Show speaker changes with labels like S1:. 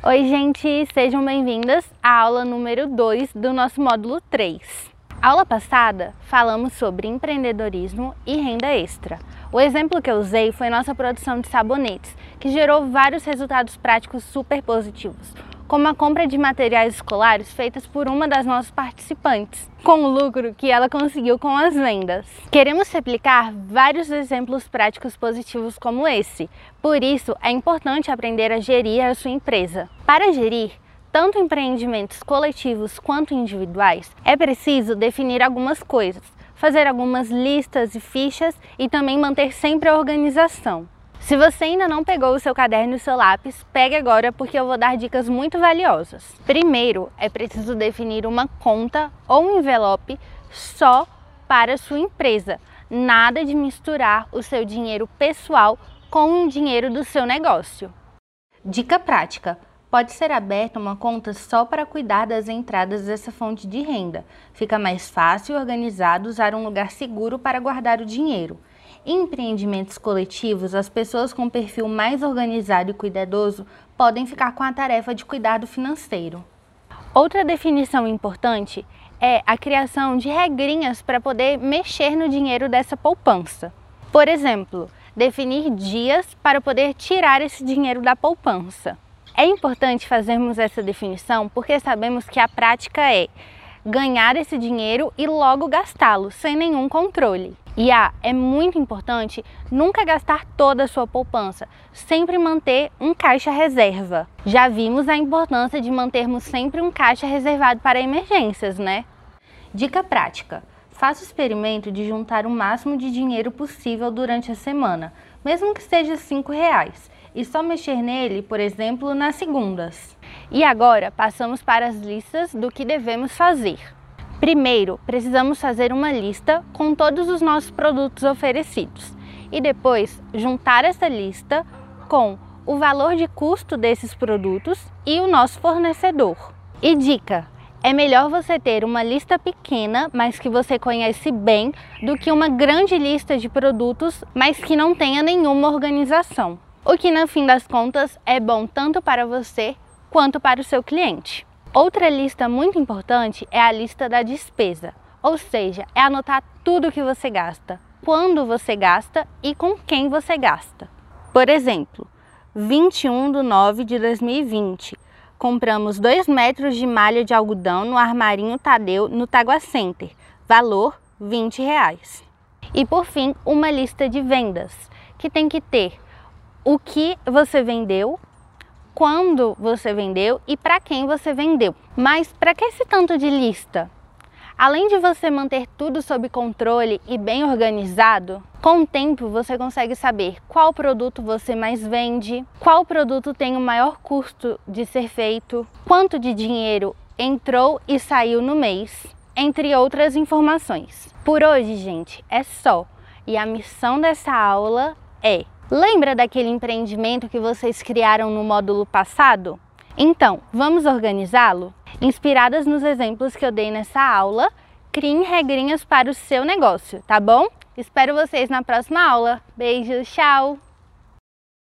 S1: Oi gente, sejam bem-vindas à aula número 2 do nosso módulo 3. Aula passada, falamos sobre empreendedorismo e renda extra. O exemplo que eu usei foi nossa produção de sabonetes, que gerou vários resultados práticos super positivos, como a compra de materiais escolares feitas por uma das nossas participantes, com o lucro que ela conseguiu com as vendas. Queremos replicar vários exemplos práticos positivos como esse, por isso é importante aprender a gerir a sua empresa. Para gerir tanto empreendimentos coletivos quanto individuais, é preciso definir algumas coisas, fazer algumas listas e fichas e também manter sempre a organização. Se você ainda não pegou o seu caderno e o seu lápis, pegue agora porque eu vou dar dicas muito valiosas. Primeiro, é preciso definir uma conta ou um envelope só para a sua empresa. Nada de misturar o seu dinheiro pessoal com o dinheiro do seu negócio. Dica prática: pode ser aberta uma conta só para cuidar das entradas dessa fonte de renda. Fica mais fácil e organizado usar um lugar seguro para guardar o dinheiro. Em empreendimentos coletivos, as pessoas com perfil mais organizado e cuidadoso podem ficar com a tarefa de cuidar do financeiro. Outra definição importante é a criação de regrinhas para poder mexer no dinheiro dessa poupança. Por exemplo, definir dias para poder tirar esse dinheiro da poupança. É importante fazermos essa definição porque sabemos que a prática é ganhar esse dinheiro e logo gastá-lo, sem nenhum controle. E é muito importante nunca gastar toda a sua poupança, sempre manter um caixa reserva. Já vimos a importância de mantermos sempre um caixa reservado para emergências, né? Dica prática: faça o experimento de juntar o máximo de dinheiro possível durante a semana, mesmo que seja R$5, e só mexer nele, por exemplo, nas segundas. E agora passamos para as listas do que devemos fazer. Primeiro, precisamos fazer uma lista com todos os nossos produtos oferecidos e depois juntar essa lista com o valor de custo desses produtos e o nosso fornecedor. E dica: é melhor você ter uma lista pequena, mas que você conhece bem, do que uma grande lista de produtos, mas que não tenha nenhuma organização. O que no fim das contas é bom tanto para você quanto para o seu cliente. Outra lista muito importante é a lista da despesa, ou seja, é anotar tudo que você gasta, quando você gasta e com quem você gasta. Por exemplo, 21/9/2020, compramos 2 metros de malha de algodão no Armarinho Tadeu, no Tagua Center, valor R$20. E por fim, uma lista de vendas, que tem que ter o que você vendeu, quando você vendeu e para quem você vendeu. Mas para que esse tanto de lista? Além de você manter tudo sob controle e bem organizado, com o tempo você consegue saber qual produto você mais vende, qual produto tem o maior custo de ser feito, quanto de dinheiro entrou e saiu no mês, entre outras informações. Por hoje, gente, é só. E a missão dessa aula é: lembra daquele empreendimento que vocês criaram no módulo passado? Então, vamos organizá-lo? Inspiradas nos exemplos que eu dei nessa aula, criem regrinhas para o seu negócio, tá bom? Espero vocês na próxima aula. Beijos, tchau!